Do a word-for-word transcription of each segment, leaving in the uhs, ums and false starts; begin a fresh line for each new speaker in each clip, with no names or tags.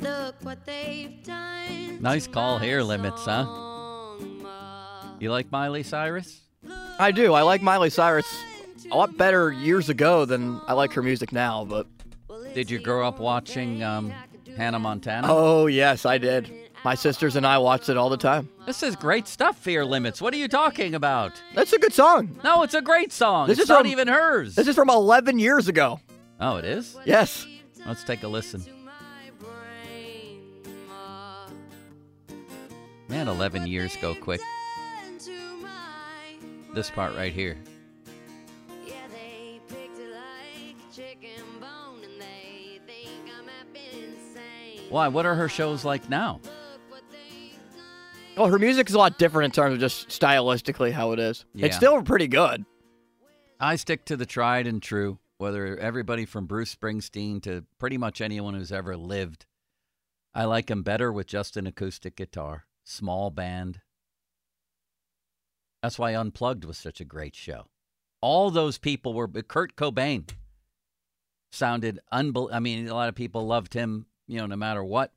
Look what they've done.
Nice call here, Limits, huh? You like Miley Cyrus?
I do. I like Miley Cyrus a lot better years ago than I like her music now, but...
Did you grow up watching um, Hannah Montana?
Oh, yes, I did. My sisters and I watched it all the time.
This is great stuff, Fear Limits. What are you talking about?
That's a good song.
No, it's a great song.
This
it's
is
not
from,
even hers.
This is from eleven years ago.
Oh, it is?
Yes.
Let's take a listen. Man, eleven years go quick. This part right here. Why? What are her shows like now?
Well, her music is a lot different in terms of just stylistically how it is.
Yeah.
It's still pretty good.
I stick to the tried and true, whether everybody from Bruce Springsteen to pretty much anyone who's ever lived. I like them better with just an acoustic guitar, small band. That's why Unplugged was such a great show. All those people were, Kurt Cobain sounded unbelievable. I mean, a lot of people loved him, you know, no matter what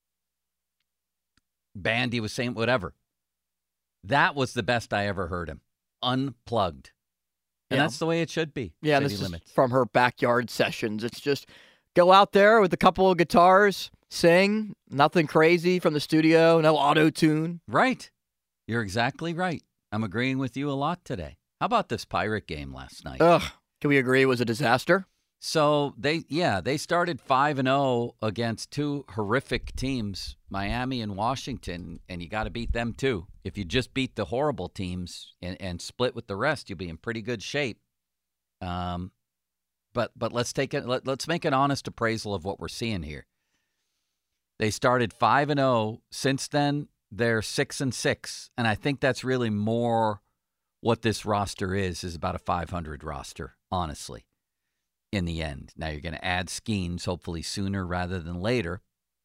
band he was saying, whatever. That was the best I ever heard him. Unplugged. And
Yeah.
that's the way it should be.
Yeah,
City
this
Limits.
is from her backyard sessions. It's just go out there with a couple of guitars, sing, nothing crazy from the studio, no auto-tune.
Right. You're exactly right. I'm agreeing with you a lot today. How about this Pirate game last night?
Ugh, can we agree it was a disaster?
So they, yeah, they started five and zero against two horrific teams, Miami and Washington, and you got to beat them too. If you just beat the horrible teams and, and split with the rest, you'll be in pretty good shape. Um, but but let's take it. Let, let's make an honest appraisal of what we're seeing here. They started five and zero. Since then, they're six and six, and I think that's really more what this roster is. Is about a five hundred roster, honestly. In the end. Now you're going to add Skeens, hopefully sooner rather than later.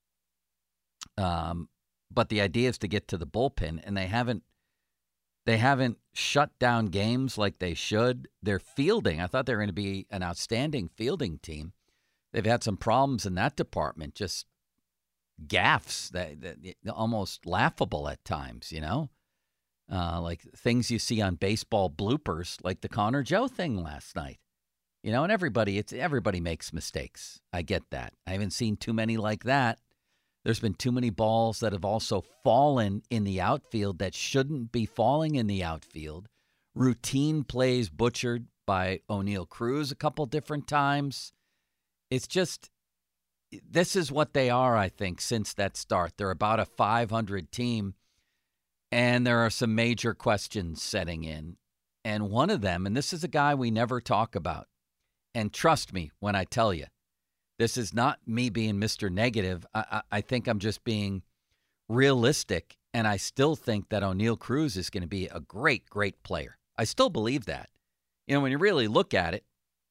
Um, but the idea is to get to the bullpen, and they haven't they haven't shut down games like they should. They're fielding. I thought they were going to be an outstanding fielding team. They've had some problems in that department, just gaffes that, that almost laughable at times, you know, uh, like things you see on baseball bloopers, like the Connor Joe thing last night. You know, and everybody, it's everybody makes mistakes. I get that. I haven't seen too many like that. There's been too many balls that have also fallen in the outfield that shouldn't be falling in the outfield. Routine plays butchered by O'Neill Cruz a couple different times. It's just, this is what they are, I think, since that start. They're about a five hundred team, and there are some major questions setting in. And one of them, and this is a guy we never talk about, and trust me when I tell you, this is not me being Mister Negative. I, I, I think I'm just being realistic, and I still think that O'Neill Cruz is going to be a great, great player. I still believe that. You know, when you really look at it,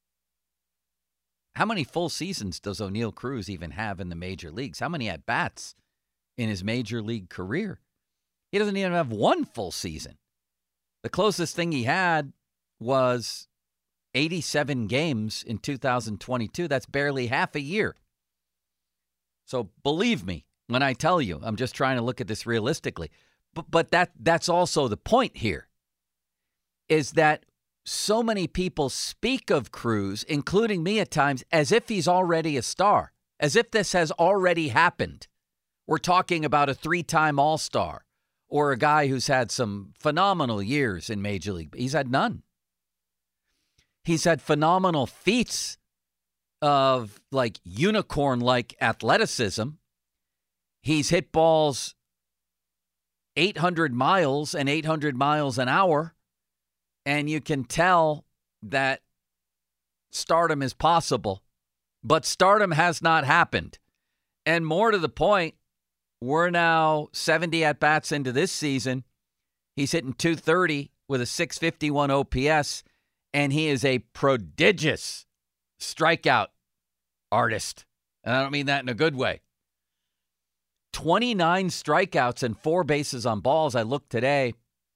how many full seasons does O'Neill Cruz even have in the major leagues? How many at-bats in his major league career? He doesn't even have one full season. The closest thing he had was eighty-seven games in two thousand twenty-two. That's barely half a year. So believe me when I tell you, I'm just trying to look at this realistically. But, but that that's also the point here, is that so many people speak of Cruz, including me at times, as if he's already a star, as if this has already happened. We're talking about a three-time All-Star or a guy who's had some phenomenal years in Major League. He's had none. He's had phenomenal feats of like unicorn-like athleticism. He's hit balls eight hundred miles and eight hundred miles an hour. And you can tell that stardom is possible. But stardom has not happened. And more to the point, we're now seventy at-bats into this season. He's hitting two thirty with a six fifty-one O P S. And he is a prodigious strikeout artist. And I don't mean that in a good way. twenty-nine strikeouts and four bases on balls. I looked today.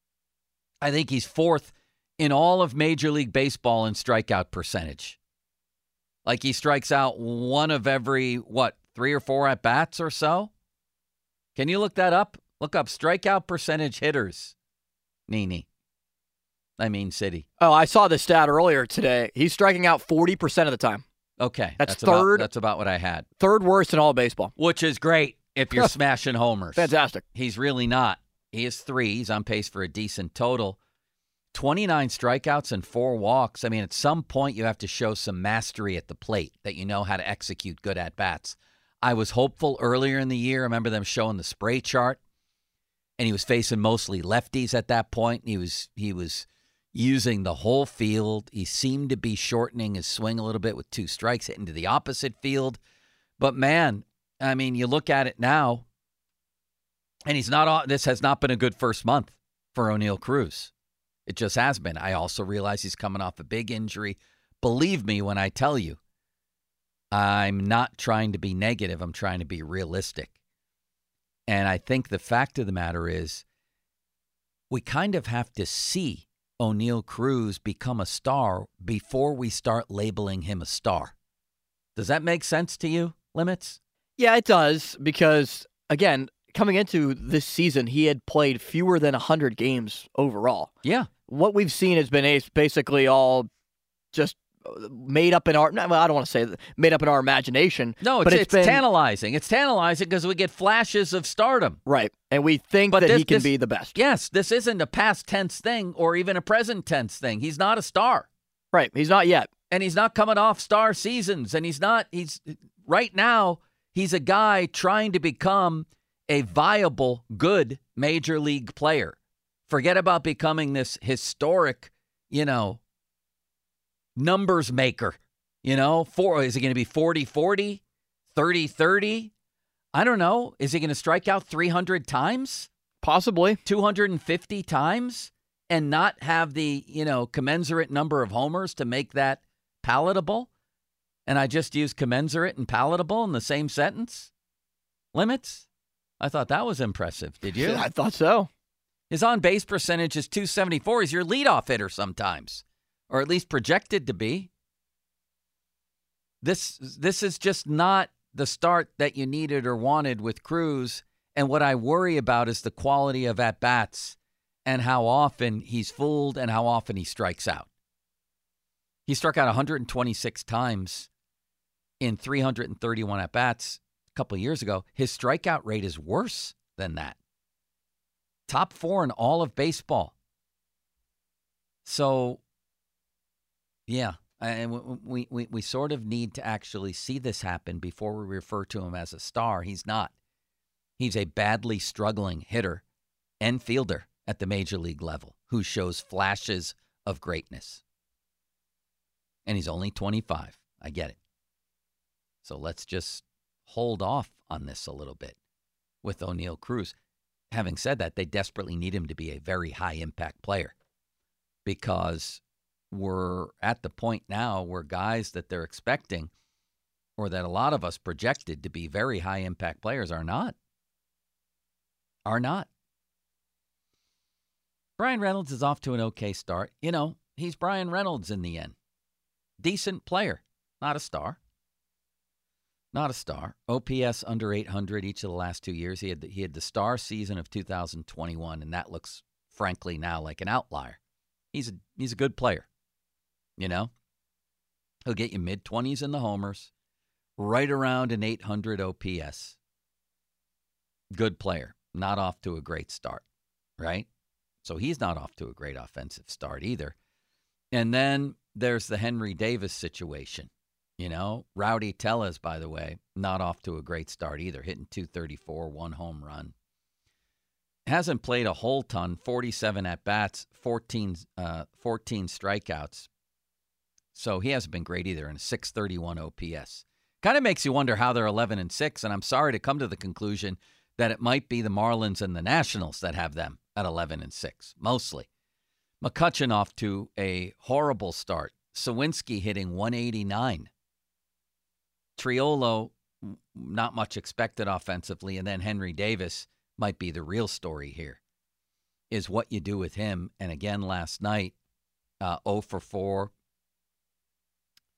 I think he's fourth in all of Major League Baseball in strikeout percentage. Like he strikes out one of every, what, three or four at-bats or so? Can you look that up? Look up strikeout percentage hitters. Nini. I mean city.
Oh, I saw this stat earlier today. He's striking out forty percent of the time.
Okay.
That's,
that's
third.
About, that's about what I had.
Third worst in all of baseball.
Which is great if you're smashing homers.
Fantastic.
He's really not. He is three. He's on pace for a decent total. twenty-nine strikeouts and four walks. I mean, at some point you have to show some mastery at the plate, that you know how to execute good at-bats. I was hopeful earlier in the year. I remember them showing the spray chart, and he was facing mostly lefties at that point. He was he was using the whole field. He seemed to be shortening his swing a little bit with two strikes, hitting to the opposite field. But, man, I mean, you look at it now, and he's not. This has not been a good first month for O'Neal Cruz. It just has been. I also realize he's coming off a big injury. Believe me when I tell you, I'm not trying to be negative. I'm trying to be realistic. And I think the fact of the matter is we kind of have to see O'Neal Cruz become a star before we start labeling him a star. Does that make sense to you, Limits?
Yeah, it does, because, again, coming into this season, he had played fewer than one hundred games overall.
Yeah.
What we've seen has been basically all just made up in our, well, I don't want to say made up in our imagination.
No, it's,
but it's,
it's
been,
tantalizing. It's tantalizing because we get flashes of stardom.
Right. And we think
but
that
this,
he can
this,
be the best.
Yes, this isn't a past tense thing or even a present tense thing. He's not a star.
Right. He's not yet.
And he's not coming off star seasons. And he's not, he's, right now, he's a guy trying to become a viable, good major league player. Forget about becoming this historic, you know, numbers maker. You know, four, is he going to be forty forty, thirty thirty? I don't know. Is he going to strike out three hundred times?
Possibly.
two hundred fifty times and not have the, you know, commensurate number of homers to make that palatable? And I just used commensurate and palatable in the same sentence? Limits? I thought that was impressive. Did you?
I thought so.
His on-base percentage is two seventy-four. He's your leadoff hitter sometimes, or at least projected to be. This this is just not the start that you needed or wanted with Cruz, and what I worry about is the quality of at-bats and how often he's fooled and how often he strikes out. He struck out one hundred twenty-six times in three hundred thirty-one at-bats a couple of years ago. His strikeout rate is worse than that. Top four in all of baseball. So, yeah, and we, we, we sort of need to actually see this happen before we refer to him as a star. He's not. He's a badly struggling hitter and fielder at the major league level who shows flashes of greatness. And he's only twenty-five. I get it. So let's just hold off on this a little bit with O'Neal Cruz. Having said that, they desperately need him to be a very high-impact player because we're at the point now where guys that they're expecting or that a lot of us projected to be very high-impact players are not. Are not. Brian Reynolds is off to an okay start. You know, he's Brian Reynolds in the end. Decent player, not a star. Not a star. O P S under eight hundred each of the last two years. He had the, he had the star season of two thousand twenty-one, and that looks, frankly, now like an outlier. He's a, he's a good player, you know. He'll get you mid-twenties in the homers, right around an eight hundred O P S. Good player. Not off to a great start, right? So he's not off to a great offensive start either. And then there's the Henry Davis situation. You know, Rowdy Tellez, by the way, not off to a great start either, hitting two thirty-four, one home run. Hasn't played a whole ton, forty-seven at-bats, fourteen, uh, fourteen strikeouts. So he hasn't been great either, and a six thirty-one O P S. Kind of makes you wonder how they're eleven and six, and I'm sorry to come to the conclusion that it might be the Marlins and the Nationals that have them at eleven and six, mostly. McCutchen off to a horrible start. Sawinski hitting one eighty-nine. Triolo, not much expected offensively, and then Henry Davis might be the real story here, is what you do with him. And again, last night, uh, oh for four,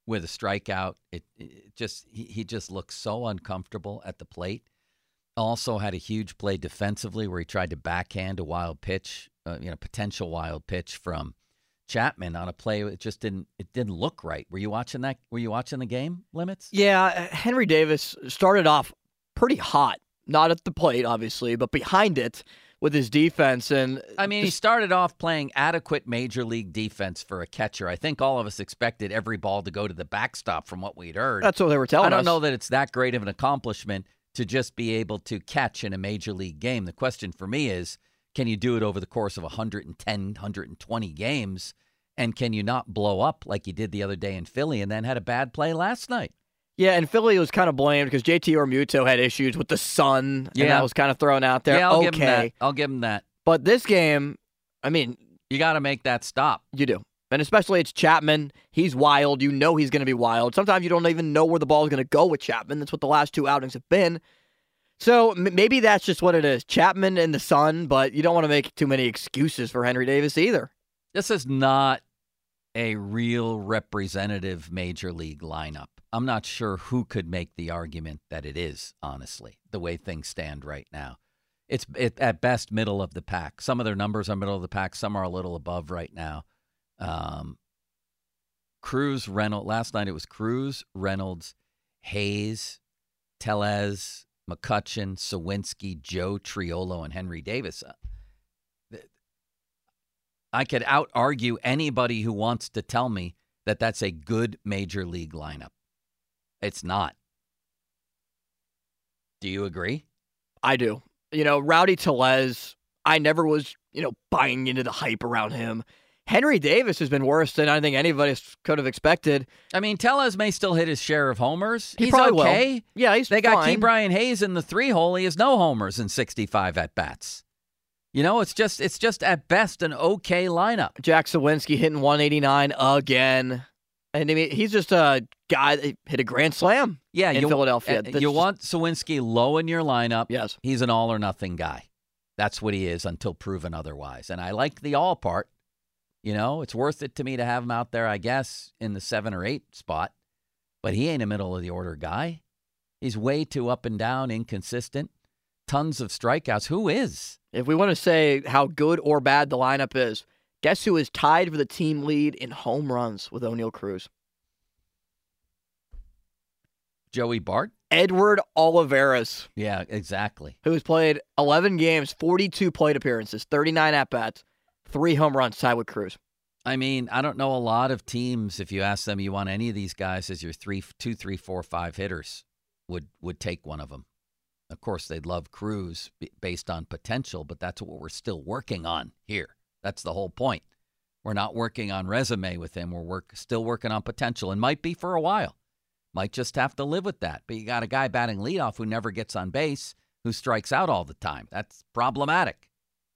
with a strikeout. It, it just he, he just looked so uncomfortable at the plate. Also had a huge play defensively where he tried to backhand a wild pitch, uh, you know, potential wild pitch from Chapman on a play. It just didn't it didn't look right. Were you watching that? Were you watching the game, Limits?
Yeah, Henry Davis started off pretty hot. Not at the plate, obviously, but behind it with his defense. And
I mean, he started off playing adequate major league defense for a catcher. I think all of us expected every ball to go to the backstop from what we'd heard.
That's what they were telling us.
I don't know that it's that great of an accomplishment to just be able to catch in a major league game. The question for me is, can you do it over the course of one hundred ten, one hundred twenty games? And can you not blow up like you did the other day in Philly and then had a bad play last night?
Yeah, and Philly was kind of blamed because J T Realmuto had issues with the sun, and
yeah.
that was kind of thrown out there.
Yeah, I'll
okay.
give him that. I'll give him that.
But this game, I mean,
you got to make that stop.
You do. And especially it's Chapman. He's wild. You know he's going to be wild. Sometimes you don't even know where the ball is going to go with Chapman. That's what the last two outings have been. So m- maybe that's just what it is. Chapman and the sun, but you don't want to make too many excuses for Henry Davis either.
This is not a real representative major league lineup. I'm not sure who could make the argument that it is, honestly, the way things stand right now. It's it, at best middle of the pack. Some of their numbers are middle of the pack. Some are a little above right now. Um, Cruz, Reynolds. Last night it was Cruz, Reynolds, Hayes, Tellez, McCutchen, Sawinski, Joe Triolo, and Henry Davis. I could out-argue anybody who wants to tell me that that's a good major league lineup. It's not. Do you agree?
I do. You know, Rowdy Tellez, I never was, you know, buying into the hype around him. Henry Davis has been worse than I think anybody could have expected.
I mean, Tellez may still hit his share of homers.
He
he's
probably
okay.
will. Yeah, he's
They got
fine.
Key Brian Hayes in the three hole. He has no homers in sixty-five at-bats. You know, it's just it's just at best an okay lineup.
Jack Sawinski hitting one eighty-nine again. And I mean, he's just a guy that hit a grand slam
yeah,
in
you,
Philadelphia.
Uh,
That's
you
just,
want Sawinski low in your lineup.
Yes.
He's an all-or-nothing guy. That's what he is until proven otherwise. And I like the all part. You know, it's worth it to me to have him out there, I guess, in the seven or eight spot. But he ain't a middle-of-the-order guy. He's way too up and down, inconsistent. Tons of strikeouts. Who is?
If we want to say how good or bad the lineup is, guess who is tied for the team lead in home runs with O'Neal Cruz?
Joey Bart?
Edward Olivares.
Yeah, exactly.
Who has played eleven games, forty-two plate appearances, thirty-nine at-bats, three home runs tied with Cruz.
I mean, I don't know a lot of teams, if you ask them, you want any of these guys as your three, two, three, four, five hitters, would would take one of them. Of course, they'd love Cruz based on potential, but that's what we're still working on here. That's the whole point. We're not working on resume with him. We're work, still working on potential, and might be for a while. Might just have to live with that. But you got a guy batting leadoff who never gets on base, who strikes out all the time. That's problematic.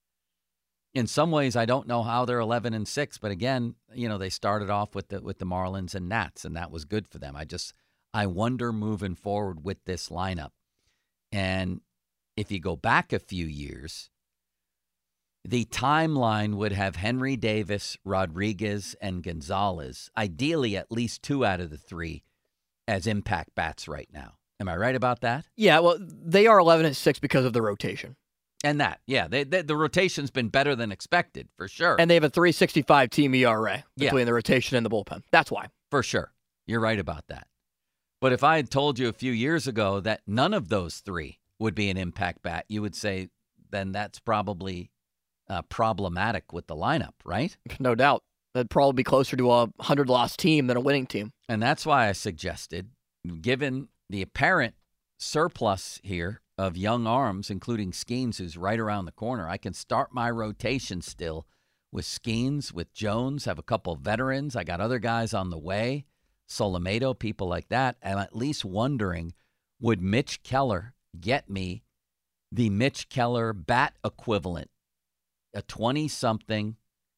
In some ways, I don't know how they're eleven and six, but again, you know, they started off with the with the Marlins and Nats, and that was good for them. I just I wonder moving forward with this lineup. And if you go back a few years, the timeline would have Henry Davis, Rodriguez, and Gonzalez, ideally at least two out of the three, as impact bats right now. Am I right about that?
Yeah, well, they are eleven and six because of the rotation.
And that, yeah, they, they, the rotation's been better than expected, for sure.
And they have a three sixty-five team E R A between
Yeah.
the rotation and the bullpen. That's why.
For sure. You're right about that. But if I had told you a few years ago that none of those three would be an impact bat, you would say, then that's probably uh, problematic with the lineup, right?
No doubt. That'd probably be closer to a hundred-loss team than a winning team.
And that's why I suggested, given the apparent surplus here of young arms, including Skeens, who's right around the corner, I can start my rotation still with Skeens, with Jones, have a couple of veterans. I got other guys on the way, Solomedo, people like that. I'm at least wondering, would Mitch Keller get me the Mitch Keller bat equivalent, a twenty-something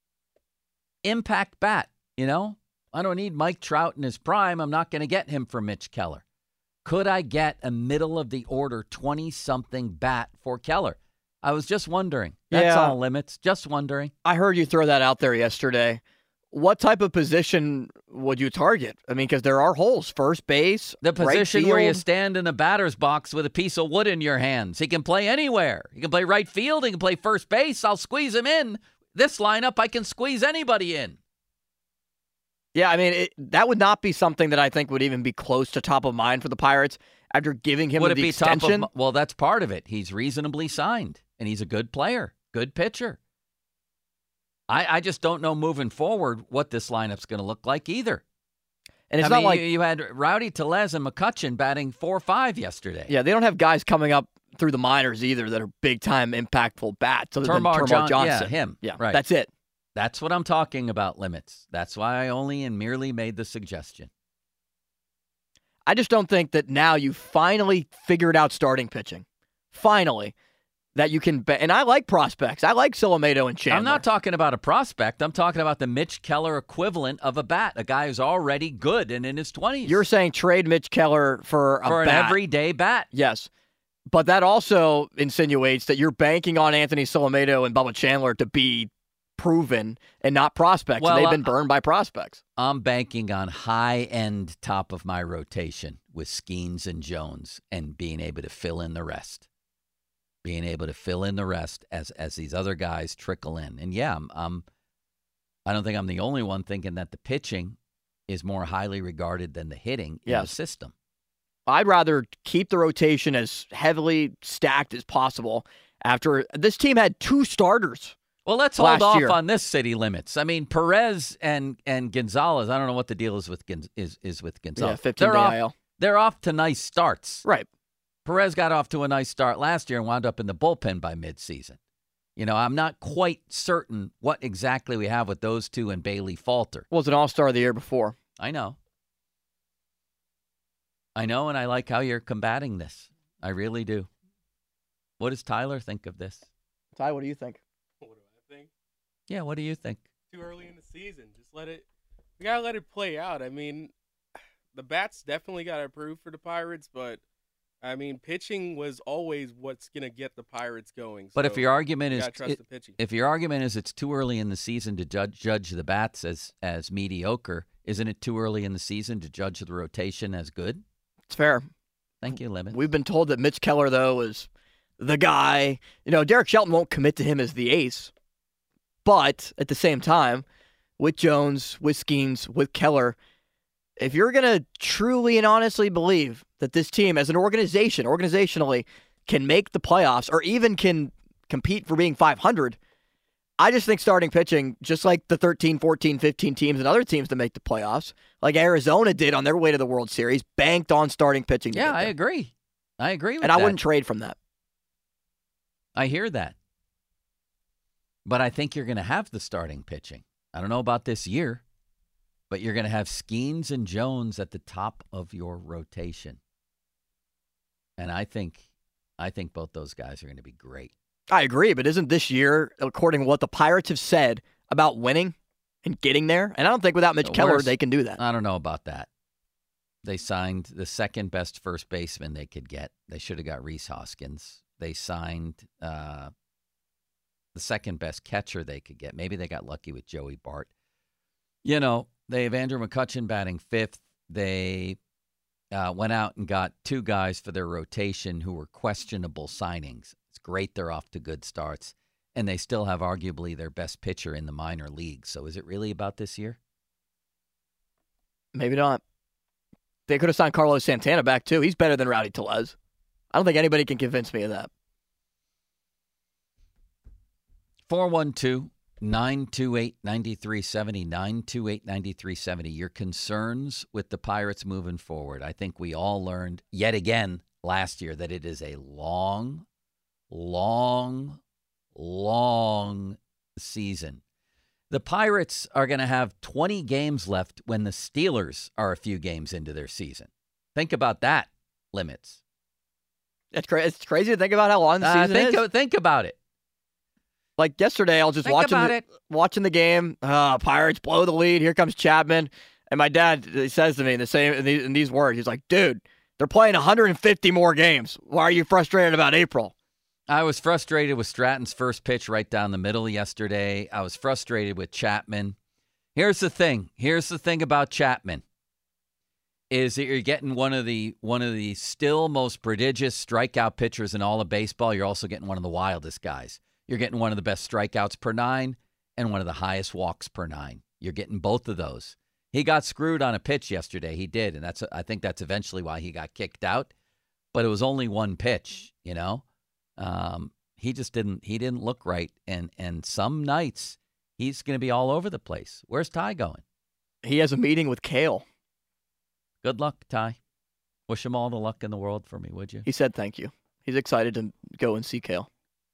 impact bat, you know? I don't need Mike Trout in his prime. I'm not going to get him for Mitch Keller. Could I get a middle-of-the-order twenty-something bat for Keller? I was just wondering. That's
Yeah.
all, Limits. Just wondering.
I heard you throw that out there yesterday. what type of position would you target? I mean, because there are holes. First base,
The
right
position where you
field.
stand in the batter's box with a piece of wood in your hands. He can play anywhere. He can play right field. He can play first base. I'll squeeze him in. This lineup, I can squeeze anybody in.
Yeah, I mean, it, that would not be something that I think would even be close to top of mind for the Pirates after giving him
Would
the
it be
extension.
top of? Well, that's part of it. He's reasonably signed, and he's a good player, good pitcher. I, I just don't know moving forward what this lineup's going to look like either.
and it's
I
not
mean,
like,
you, you had Rowdy Tellez and McCutcheon batting four five yesterday.
yeah, they don't have guys coming up through the minors either that are big-time impactful bats other than
Termar
Termar
John-
Johnson.
yeah, him.
Yeah,
Right.
that's it.
That's what I'm talking about, limits. That's why I only and merely made the suggestion.
I just don't think that now you finally figured out starting pitching. Finally. That you can bet. And I like prospects. I like Silomedo and Chandler.
I'm not talking about a prospect. I'm talking about the Mitch Keller equivalent of a bat, a guy who's already good and in his twenties.
You're saying trade Mitch Keller for a
for an
bat.
everyday bat.
Yes. But that also insinuates that you're banking on Anthony Silomedo and Bubba Chandler to be proven and not prospects.
Well,
and they've
uh,
been burned by prospects.
I'm banking on high-end top of my rotation with Skeens and Jones and being able to fill in the rest. Being able to fill in the rest as as these other guys trickle in. And yeah, I'm, I'm I don't think I'm the only one thinking that the pitching is more highly regarded than the hitting in
Yes.
the system.
I'd rather keep the rotation as heavily stacked as possible after this team had two starters.
Well, let's hold
Last
off
year.
on this city limits. I mean, Perez and and Gonzalez. I don't know what the deal is with Gon- is is with Gonzalez.
Yeah, fifteen
they're
day
off.
I L.
They're off to nice starts.
Right.
Perez got off to a nice start last year and wound up in the bullpen by midseason. You know, I'm not quite certain what exactly we have with those two and Bailey Falter.
Was an all-star the year before.
I know. I know, and I like how you're combating this. I really do. What does Tyler think of this?
Ty, what do you think?
What do I think?
Yeah, what do you think?
Too early in the season. Just let it. We gotta let it play out. I mean, the bats definitely got to improve for the Pirates, but I mean, pitching was always what's gonna get the Pirates going.
But
so
if your argument
you
is
gotta trust
it-
the pitching.
if your argument is it's too early in the season to judge judge the bats as as mediocre, isn't it too early in the season to judge the rotation as good?
It's fair.
Thank you, Lemon.
We've been told that Mitch Keller, though, is the guy. You know, Derek Shelton won't commit to him as the ace. But at the same time, with Jones, with Skeens, with Keller, if you're going to truly and honestly believe that this team, as an organization, organizationally, can make the playoffs or even can compete for being five hundred, I just think starting pitching, just like the thirteen, fourteen, fifteen teams and other teams that make the playoffs, like Arizona did on their way to the World Series, banked on starting pitching. to
Yeah,
get
I
there.
agree. I agree with
And
that.
I wouldn't trade from that.
I hear that. But I think you're going to have the starting pitching. I don't know about this year, but you're going to have Skeens and Jones at the top of your rotation. And I think I think both those guys are going to be great.
I agree, but isn't this year, according to what the Pirates have said about winning and getting there? And I don't think without Mitch
The
Keller,
worst-
they can do that.
I don't know about that. They signed the second best first baseman they could get. They should have got Rhys Hoskins. They signed uh, the second best catcher they could get. Maybe they got lucky with Joey Bart. You know, they have Andrew McCutcheon batting fifth. They uh, went out and got two guys for their rotation who were questionable signings. It's great they're off to good starts. And they still have arguably their best pitcher in the minor leagues. So is it really about this year?
Maybe not. They could have signed Carlos Santana back, too. He's better than Rowdy Tellez. I don't think anybody can convince me of that.
four one two, nine two eight, nine three seven zero, nine two eight, nine three seven zero. Your concerns with the Pirates moving forward. I think we all learned yet again last year that it is a long, long, long season. The Pirates are going to have twenty games left when the Steelers are a few games into their season. Think about that, limits.
It's, cra- it's crazy to think about how long the
Uh,
season
think,
is.
o- think about it.
Like yesterday, I was just
Think
watching
about
the,
it.
watching the game. Uh, Pirates blow the lead. Here comes Chapman. And my dad he says to me in the same in these, in these words, he's like, dude, they're playing one hundred fifty more games. Why are you frustrated about April?
I was frustrated with Stratton's first pitch right down the middle yesterday. I was frustrated with Chapman. Here's the thing. Here's the thing about Chapman. Is that you're getting one of the one of the still most prodigious strikeout pitchers in all of baseball. You're also getting one of the wildest guys. You're getting one of the best strikeouts per nine and one of the highest walks per nine. You're getting both of those. He got screwed on a pitch yesterday. He did, and that's I think that's eventually why he got kicked out. But it was only one pitch, you know. Um, he just didn't he didn't look right, and and some nights he's going to be all over the place. Where's Ty going?
He has a meeting with Kale.
Good luck, Ty. Wish him all the luck in the world for me, would you?
He said thank you. He's excited to go and see Kale.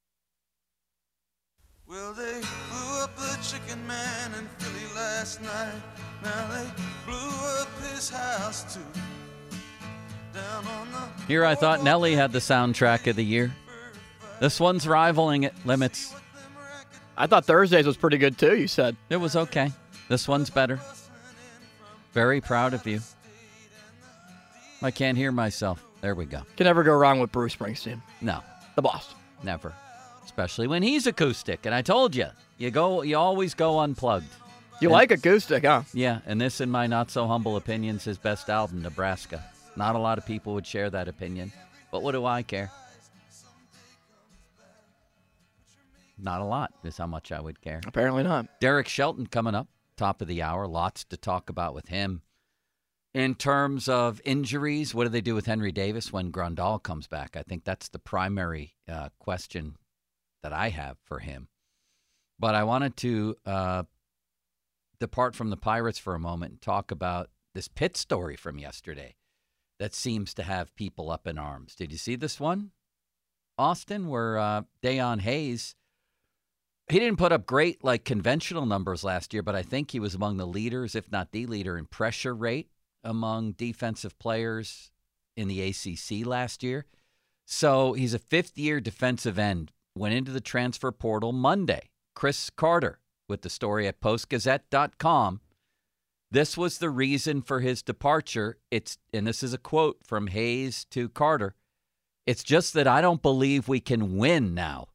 Well, they blew up the chicken man in Philly last night. Now they blew up his house too. Down on the
Here I thought Nelly had the soundtrack of the year. This one's rivaling it, Limits.
I thought Thursdays was pretty good too, you said.
It was okay. This one's better. Very proud of you. I can't hear myself. There we go.
Can never go wrong with Bruce Springsteen.
No,
The boss.
never. Especially when he's acoustic. And I told you, you go, you always go unplugged.
You
And-
like acoustic, huh?
Yeah, and this, in my not-so-humble opinion, is his best album, Nebraska. Not a lot of people would share that opinion, but what do I care? Not a lot is how much I would care.
Apparently not.
Derek Shelton coming up, top of the hour. Lots to talk about with him. In terms of injuries, what do they do with Henry Davis when Grandal comes back? I think that's the primary uh, question that I have for him. But I wanted to uh, depart from the Pirates for a moment and talk about this Pitt story from yesterday that seems to have people up in arms. Did you see this one, Austin, where uh, Dayon Hayes, he didn't put up great, like, conventional numbers last year, but I think he was among the leaders, if not the leader, in pressure rate among defensive players in the A C C last year. So he's a fifth-year defensive end. Went into the transfer portal Monday. Chris Carter with the story at post gazette dot com. This was the reason for his departure. It's and this is a quote from Hayes to Carter. It's just that I don't believe we can win now.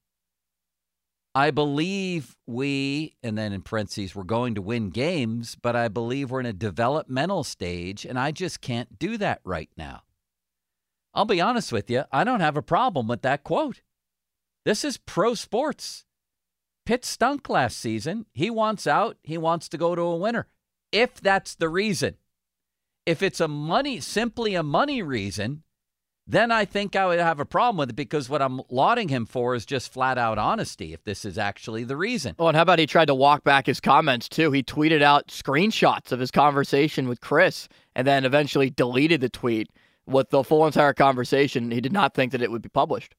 I believe we, and then in parentheses, we're going to win games, but I believe we're in a developmental stage, and I just can't do that right now. I'll be honest with you, I don't have a problem with that quote. This is pro sports. Pitt stunk last season. He wants out. He wants to go to a winner. If that's the reason. If it's a money, simply a money reason, then I think I would have a problem with it, because what I'm lauding him for is just flat out honesty, if this is actually the reason.
Oh, and how about he tried to walk back his comments, too? He tweeted out screenshots of his conversation with Chris and then eventually deleted the tweet with the full entire conversation. He did not think that it would be published.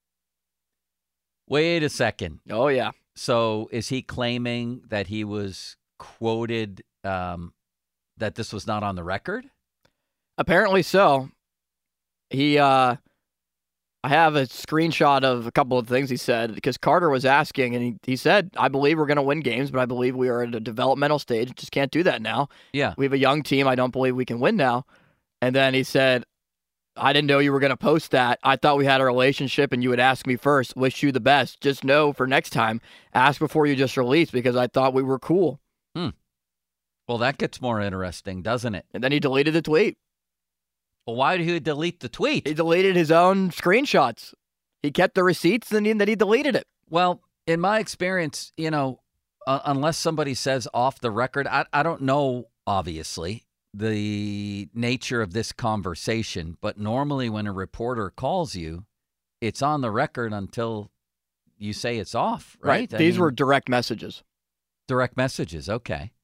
Wait a second.
Oh, yeah.
So is he claiming that he was quoted, um, that this was not on the record?
Apparently so. He, uh, I have a screenshot of a couple of things he said, because Carter was asking, and he, he said, I believe we're going to win games, but I believe we are at a developmental stage. Just can't do that now.
Yeah.
We have a young team. I don't believe we can win now. And then he said, I didn't know you were going to post that. I thought we had a relationship and you would ask me first. Wish you the best. Just know for next time, ask before you just release, because I thought we were cool.
Hmm. Well, that gets more interesting, doesn't it?
And then he deleted the tweet.
Well, why did he delete the tweet?
He deleted his own screenshots. He kept the receipts, and then he deleted it.
Well, in my experience, you know, uh, unless somebody says off the record, I, I don't know, obviously, the nature of this conversation. But normally when a reporter calls you, it's on the record until you say it's off, right?
Right.
I
These
mean,
were direct messages.
direct messages. Okay.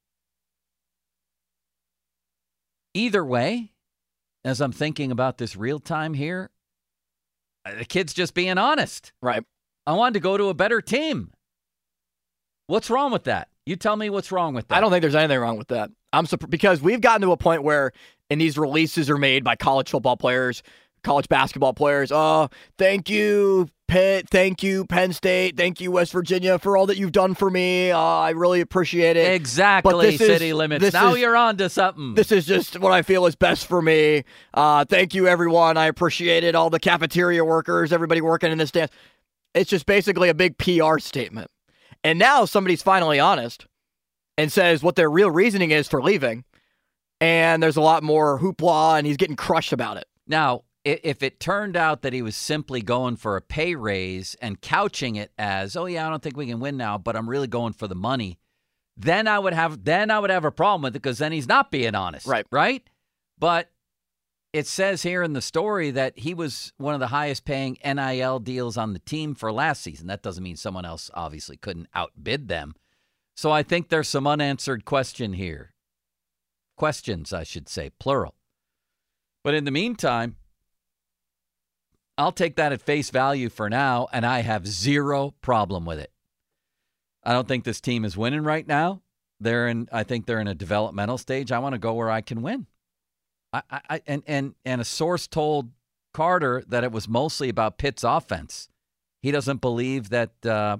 Either way, as I'm thinking about this real time here, the kid's just being honest.
Right.
I wanted to go to a better team. What's wrong with that? You tell me what's wrong with that.
I don't think there's anything wrong with that. I'm surp- because we've gotten to a point where, and these releases are made by college football players, college basketball players. Oh, thank you, Pitt. Thank you, Penn State. Thank you, West Virginia, for all that you've done for me. Uh, I really appreciate it.
Exactly,
But this is-
City Limits.
this
Now
is-
you're on to something.
This is just what I feel is best for me. Uh, thank you, everyone. I appreciate it. All the cafeteria workers, everybody working in this dance. It's just basically a big P R statement. And now somebody's finally honest. and says what their real reasoning is for leaving. And there's a lot more hoopla, and he's getting crushed about it.
Now, if it turned out that he was simply going for a pay raise and couching it as, oh, yeah, I don't think we can win now, but I'm really going for the money, then I would have then I would have a problem with it because then he's not being honest.
Right.
Right? But it says here in the story that he was one of the highest paying N I L deals on the team for last season. That doesn't mean someone else obviously couldn't outbid them. So I think there's some unanswered question here. Questions, I should say, plural. But in the meantime, I'll take that at face value for now, and I have zero problem with it. I don't think this team is winning right now. They're in. I think they're in a developmental stage. I want to go where I can win. I, I and and and a source told Carter that it was mostly about Pitt's offense. He doesn't believe that uh,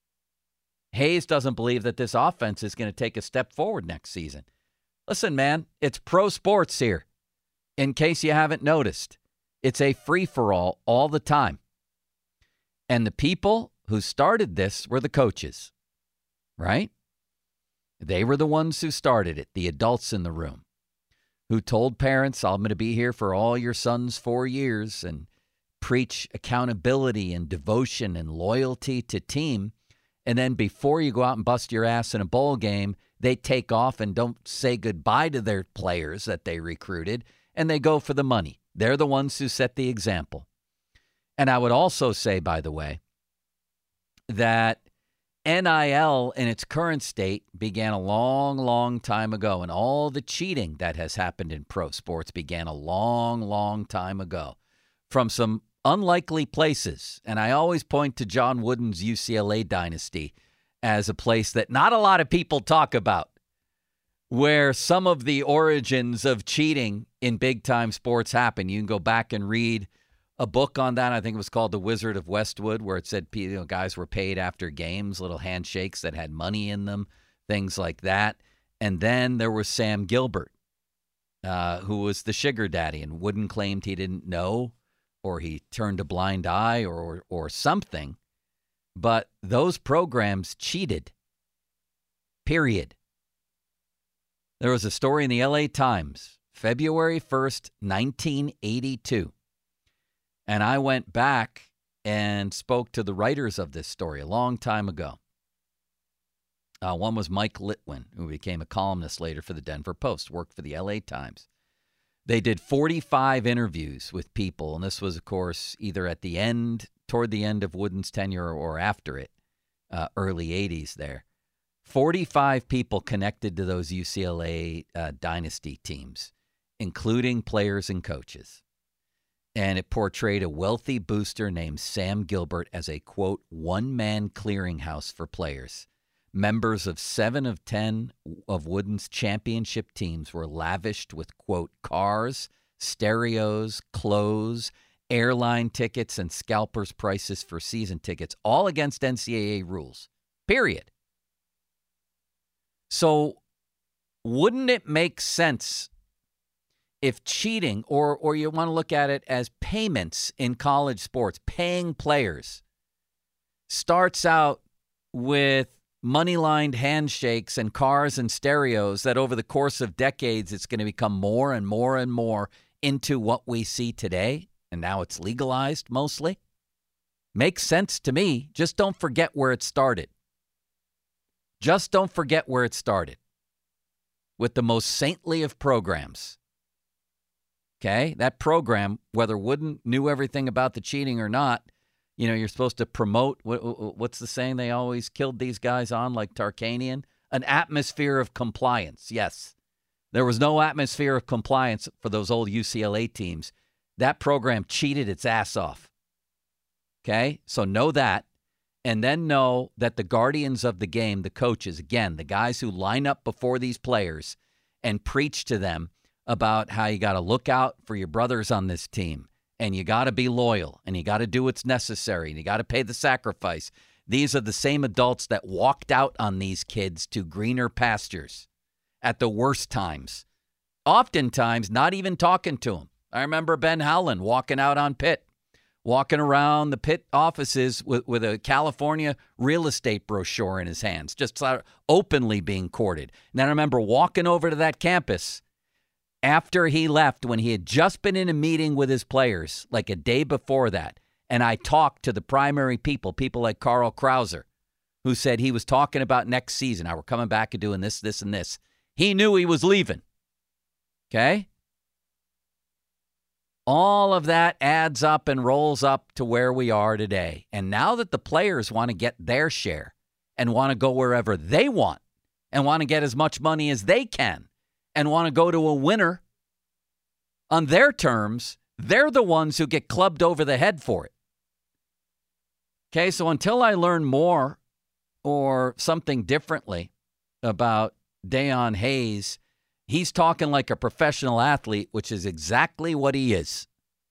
Hayes doesn't believe that this offense is going to take a step forward next season. Listen, man, it's pro sports here. In case you haven't noticed, it's a free-for-all all the time. And the people who started this were the coaches, right? They were the ones who started it, the adults in the room, who told parents, I'm going to be here for all your son's four years and preach accountability and devotion and loyalty to team. And then before you go out and bust your ass in a bowl game, they take off and don't say goodbye to their players that they recruited, and they go for the money. They're the ones who set the example. And I would also say, by the way, that N I L in its current state began a long, long time ago, and all the cheating that has happened in pro sports began a long, long time ago from some unlikely places. And I always point to John Wooden's U C L A dynasty as a place that not a lot of people talk about, where some of the origins of cheating in big-time sports happen. You can go back and read a book on that. I think it was called The Wizard of Westwood, where it said you know, guys were paid after games, little handshakes that had money in them, things like that. And then there was Sam Gilbert, uh, who was the sugar daddy, and Wooden claimed he didn't know, or he turned a blind eye, or, or, or something. But those programs cheated, period. There was a story in the L A Times, February first, nineteen eighty-two. And I went back and spoke to the writers of this story a long time ago. Uh, one was Mike Litwin, who became a columnist later for the Denver Post, worked for the L A Times. They did forty-five interviews with people, and this was, of course, either at the end, toward the end of Wooden's tenure or after it, uh, early eighties there. forty-five people connected to those U C L A uh, dynasty teams, including players and coaches. And it portrayed a wealthy booster named Sam Gilbert as a, quote, one-man clearinghouse for players. Members of seven of ten of Wooden's championship teams were lavished with, quote, cars, stereos, clothes, airline tickets, and scalpers' prices for season tickets, all against N C double A rules, period. So wouldn't it make sense if cheating, or or you want to look at it as payments in college sports, paying players, starts out with money-lined handshakes and cars and stereos, that over the course of decades it's going to become more and more and more into what we see today, and now it's legalized mostly? Makes sense to me. Just don't forget where it started. Just don't forget where it started. With the most saintly of programs. Okay? That program, whether Wooden knew everything about the cheating or not, you know, you're supposed to promote, what, what's the saying they always killed these guys on, like Tarkanian? An atmosphere of compliance. Yes. There was no atmosphere of compliance for those old U C L A teams. That program cheated its ass off. Okay? So know that. And then know that the guardians of the game, the coaches, again, the guys who line up before these players and preach to them about how you got to look out for your brothers on this team, and you got to be loyal, and you got to do what's necessary, and you got to pay the sacrifice. These are the same adults that walked out on these kids to greener pastures at the worst times. Oftentimes, not even talking to them. I remember Ben Howland walking out on Pitt, walking around the Pitt offices with, with a California real estate brochure in his hands, just sort of openly being courted. And then I remember walking over to that campus after he left when he had just been in a meeting with his players, like a day before that. And I talked to the primary people, people like Carl Krauser, who said he was talking about next season. Now we're coming back and doing this, this, and this. He knew he was leaving. Okay? All of that adds up and rolls up to where we are today. And now that the players want to get their share and want to go wherever they want and want to get as much money as they can and want to go to a winner on their terms, they're the ones who get clubbed over the head for it. Okay, so until I learn more or something differently about Deion Hayes, he's talking like a professional athlete, which is exactly what he is.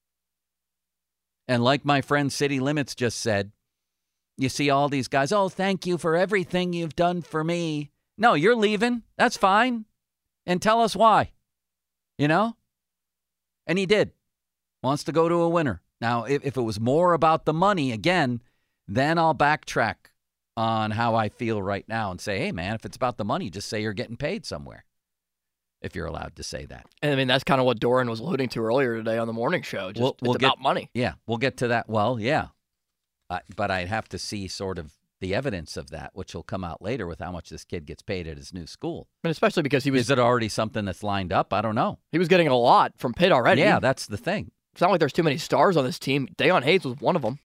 And like my friend City Limits just said, you see all these guys, oh, thank you for everything you've done for me. No, you're leaving. That's fine. And tell us why. You know? And he did. Wants to go to a winner. Now, if, if it was more about the money, again, then I'll backtrack on how I feel right now and say, hey, man, if it's about the money, just say you're getting paid somewhere, if you're allowed to say that.
And I mean, that's kind of what Doran was alluding to earlier today on the morning show. Just
We'll- we'll
it's
get-
about money.
Yeah, we'll get to that. Well, yeah. Uh, but I'd have to see sort of the evidence of that, which will come out later with how much this kid gets paid at his new school.
And especially because he was
Is it already something that's lined up? I don't know.
he was getting a lot from Pitt already.
Yeah, that's the thing.
It's not like there's too many stars on this team. Deion Hayes was one of them.